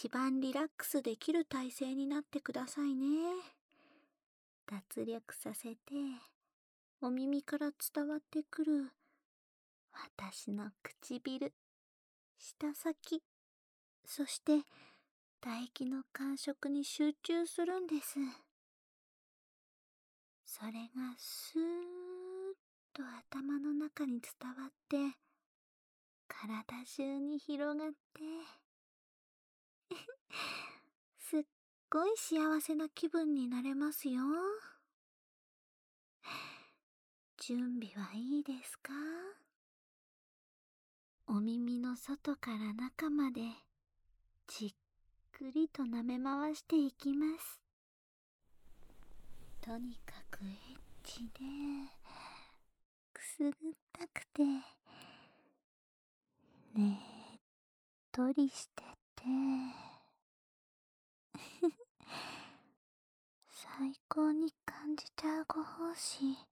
一番リラックスできる体勢になってくださいね。脱力させて、お耳から伝わってくる私の唇、舌先、そして唾液の感触に集中するんです。それがスーッと頭の中に伝わって、体中に広がってすっごい幸せな気分になれますよ。準備はいいですか？お耳の外から中までじっくりと舐め回していきます。とにかくエッチでくすぐったくてねっとりしてて最高に感じちゃうご奉仕、いっ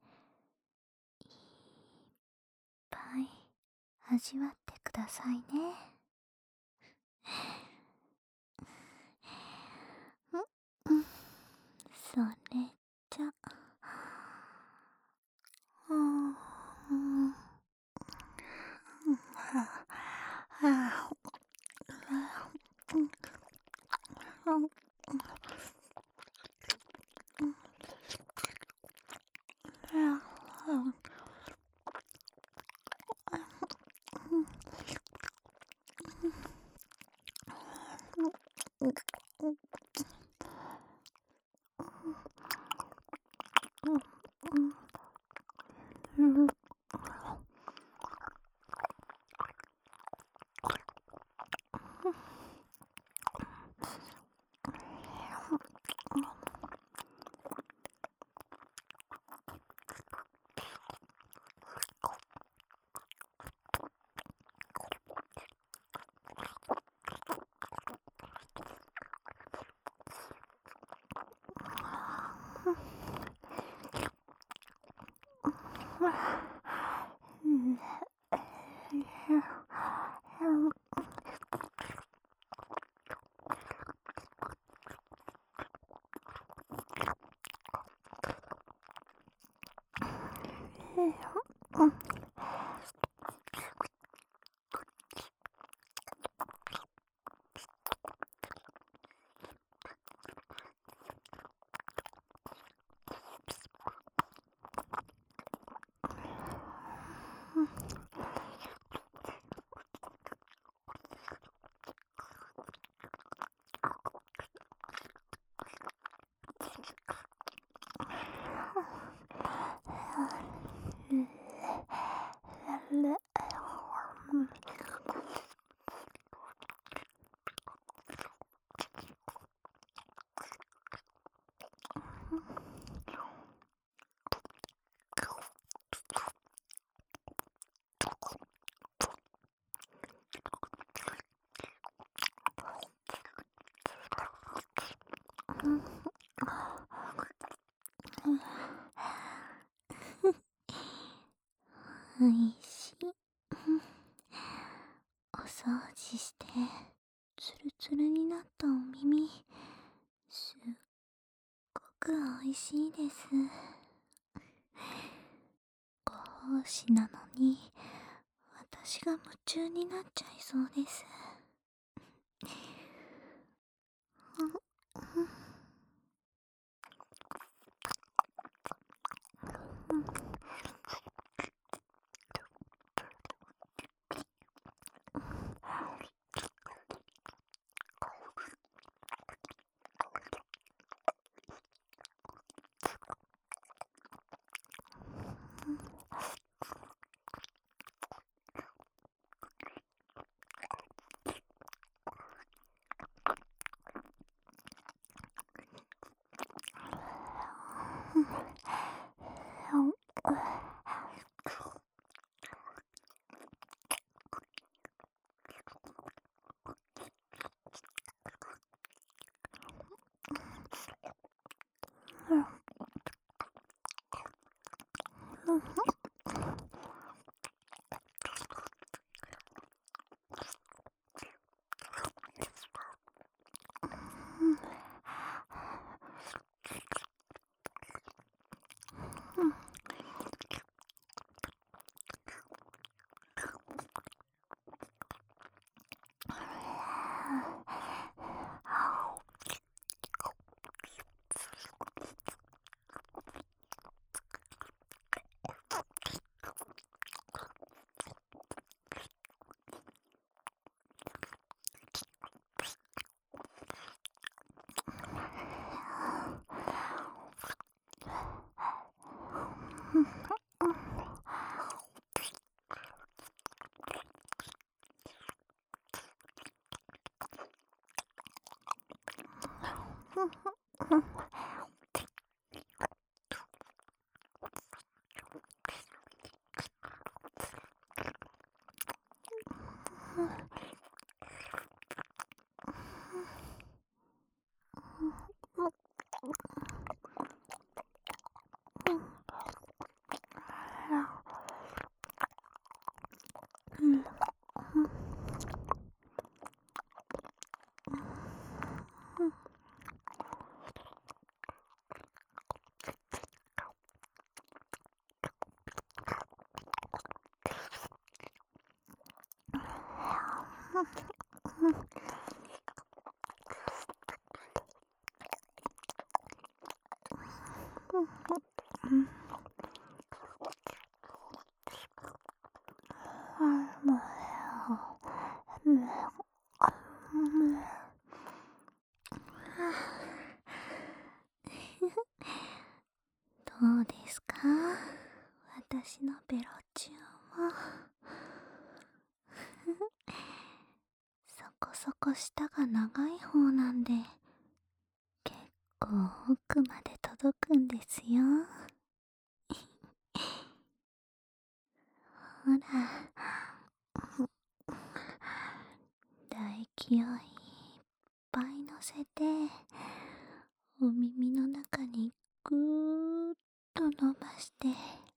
ぱい味わってくださいね。それじゃおいしい。お掃除してツルツルになったお耳、すっごくおいしいです。ご奉仕なのに私が夢中になっちゃいそうです。 どうですか、私のベロチューは。そこそこ舌が長い方なんで、結構奥まで届くんですよ。ほら、唾液をいっぱい乗せて、お耳の中にぐーっと伸ばして、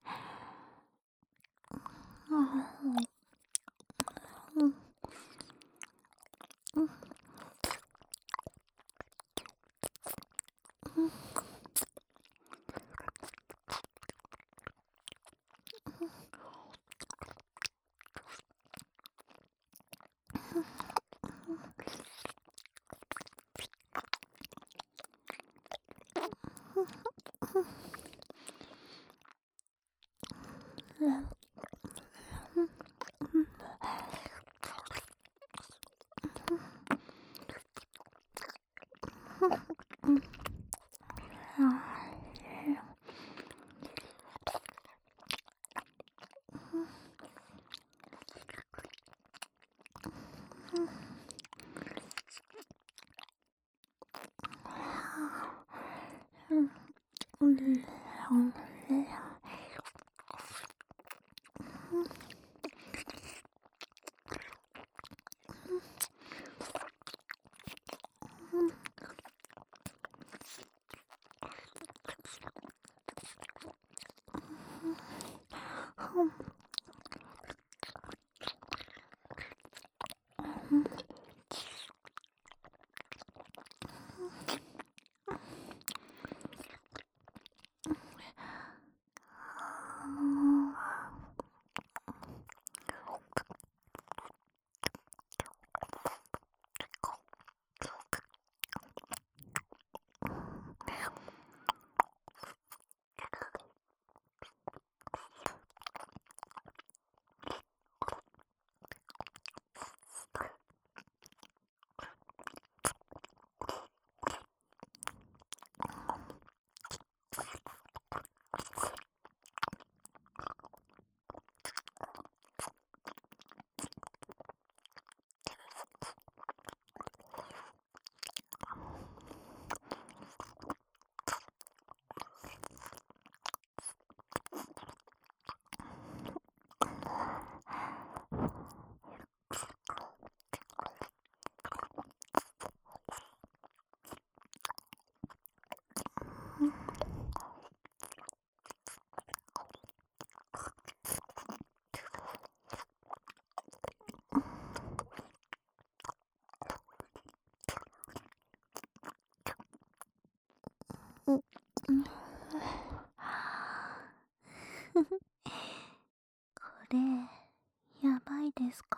これ、やばいですか？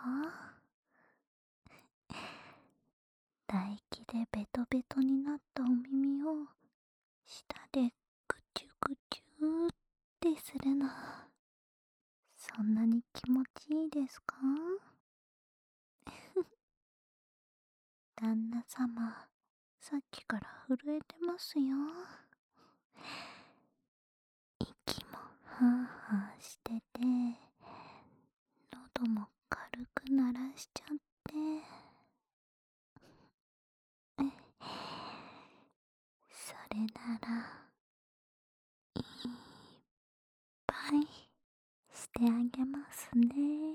唾液でベトベトになったお耳を舌でぐちゅぐちゅってするの、そんなに気持ちいいですか？旦那様、さっきから震えてますよ。息もハーハーしてて、喉も軽く鳴らしちゃって。 てあげますね。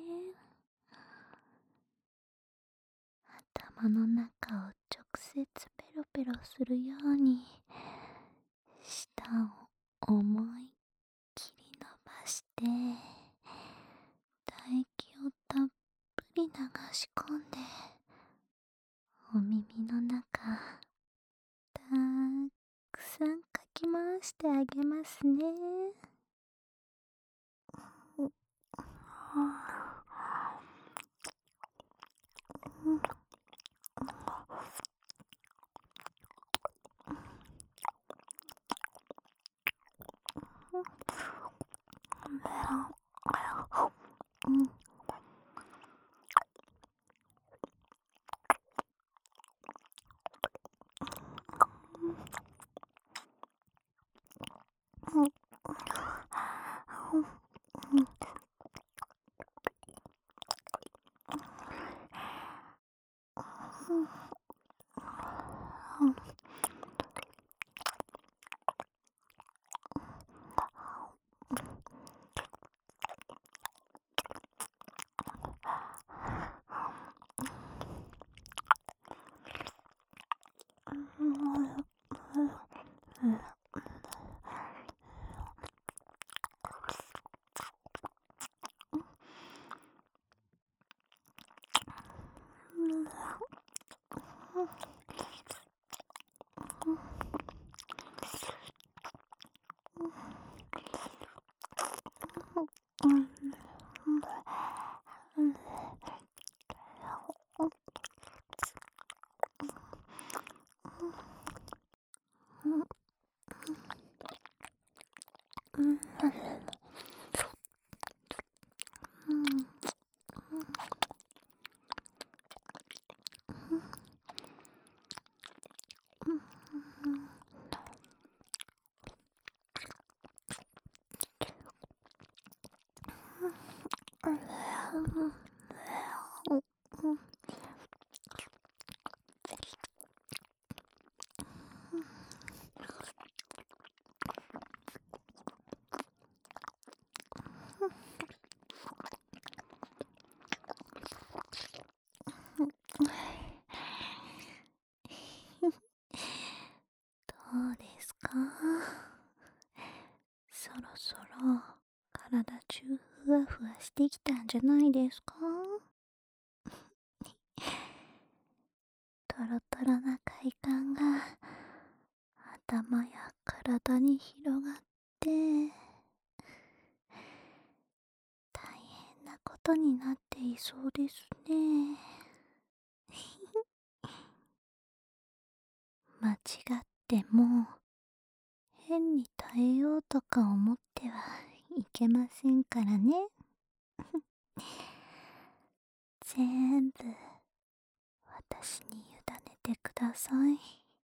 頭の中を直接ペロペロするように舌を思いっきり伸ばして唾液をたっぷり流し込んでお耳の中たくさんかき回してあげますね。どうですか？そろそろ体中ふわふわしてきたんじゃないですか？トロトロな快感が頭や体に広がって大変なことになっていそうですね。間違っても変に耐えようとか思ってはいけませんからね。全部私に委ねてください。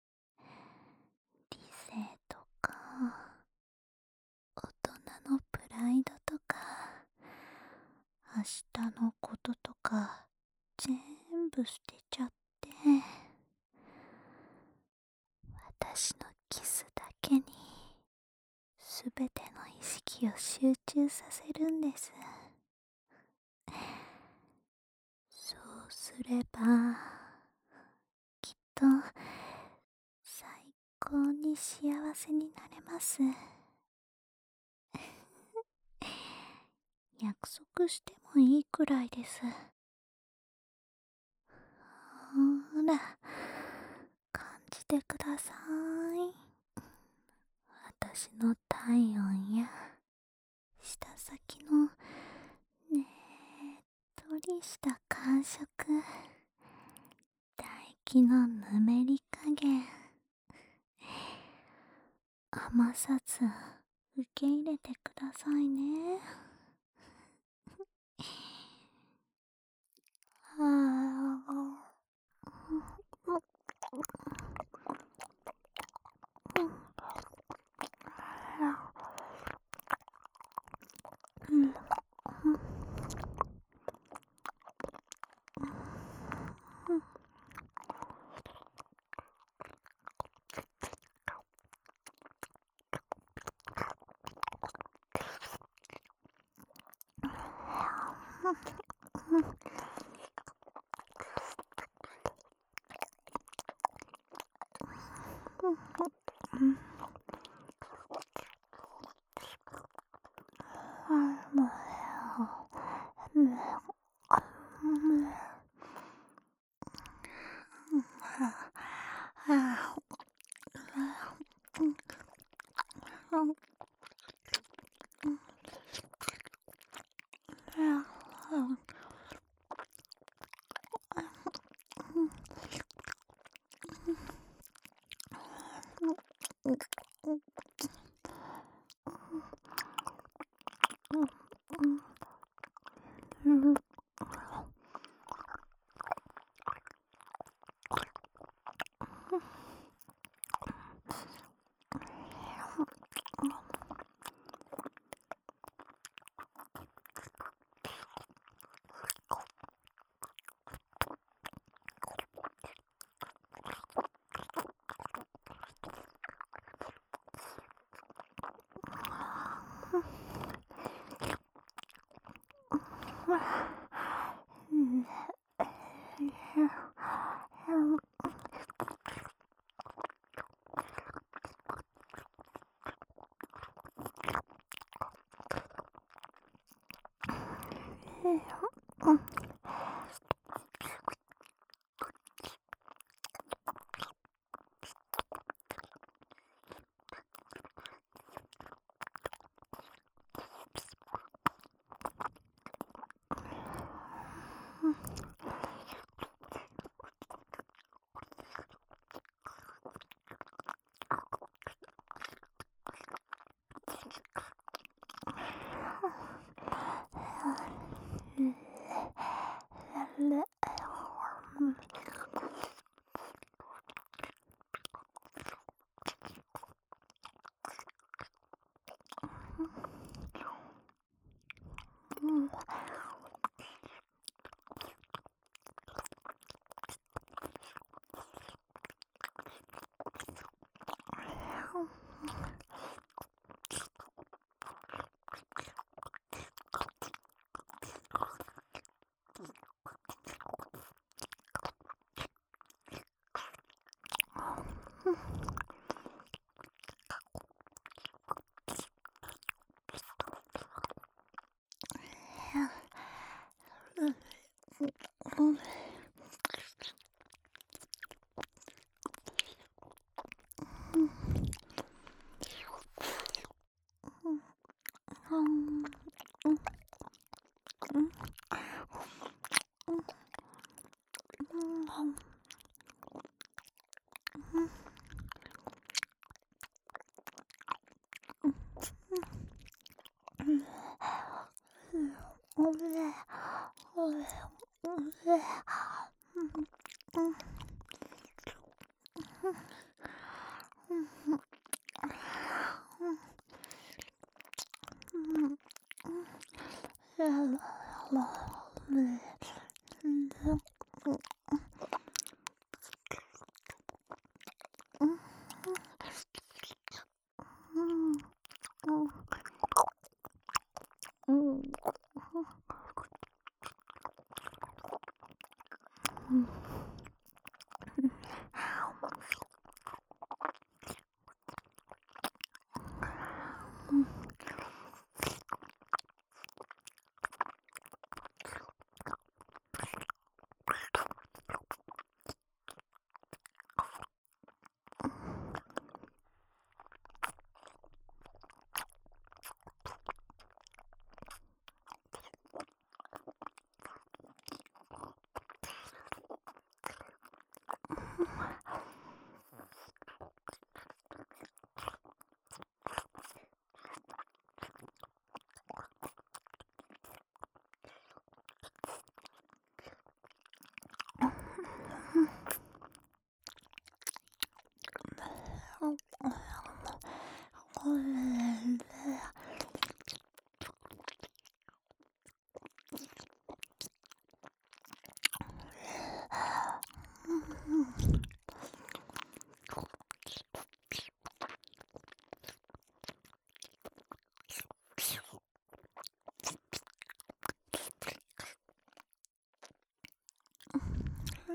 理性とか大人のプライドとか明日のこととか全部捨てちゃって私のキスだけにすべての意識を集中させるんです。そうすればきっと最高に幸せになれます。約束してもいいくらいです。ほら、感じてください。私の体温や舌先のねっとりした感触、唾液のぬめり加減、余さず受け入れてくださいね。はあ。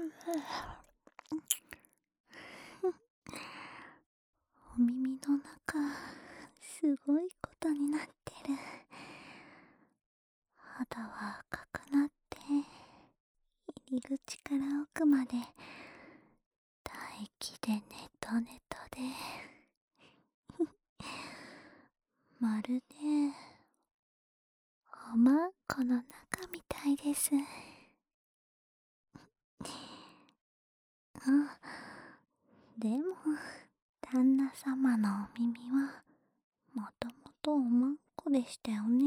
お耳の中、すごいことになってる。肌は赤くなって、入り口から奥まで、唾液でネトネトで、まるで、おまんこの中みたいです。でも、旦那様のお耳は、もともとおまんこでしたよね。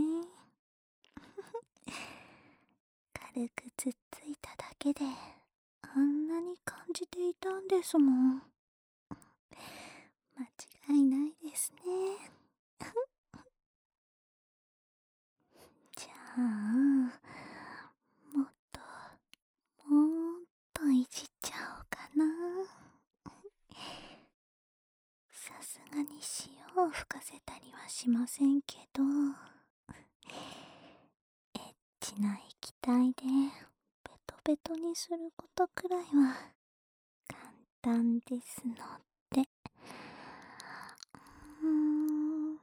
軽くつっついただけで、あんなに感じていたんですもん。間違いないですね。じゃあ、もっと、もっといじっちゃおうかな。さすがに塩を吹かせたりはしませんけど、エッチな液体でベトベトにすることくらいは簡単ですので。うーん。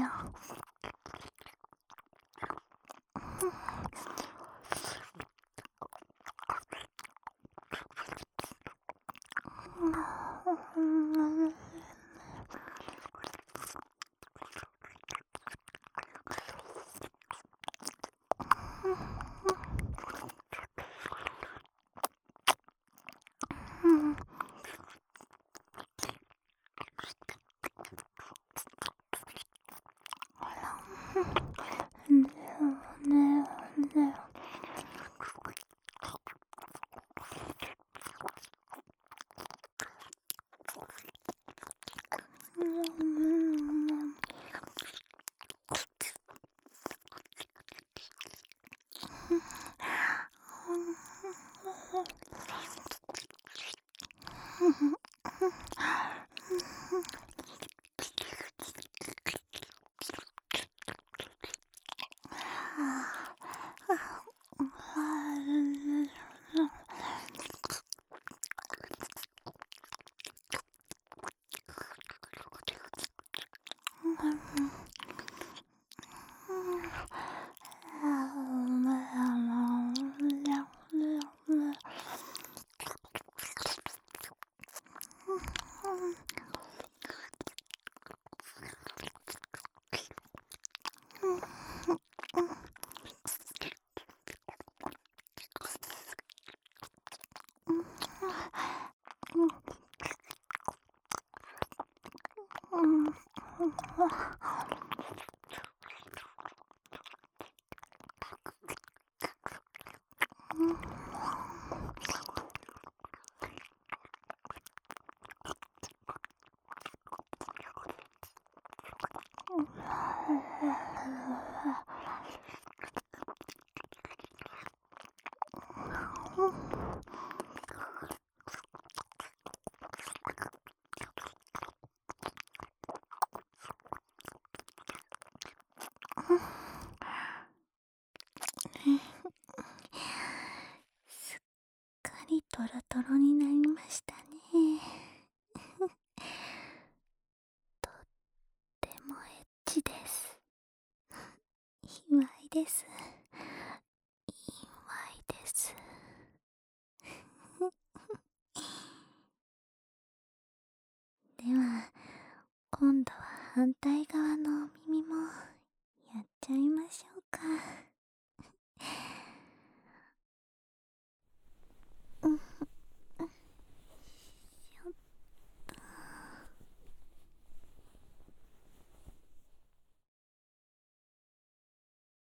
すっかりトロトロになりましたね。とってもエッチです。卑猥です。卑猥です。では、今度は反対側のお耳もやっちゃいましょうか。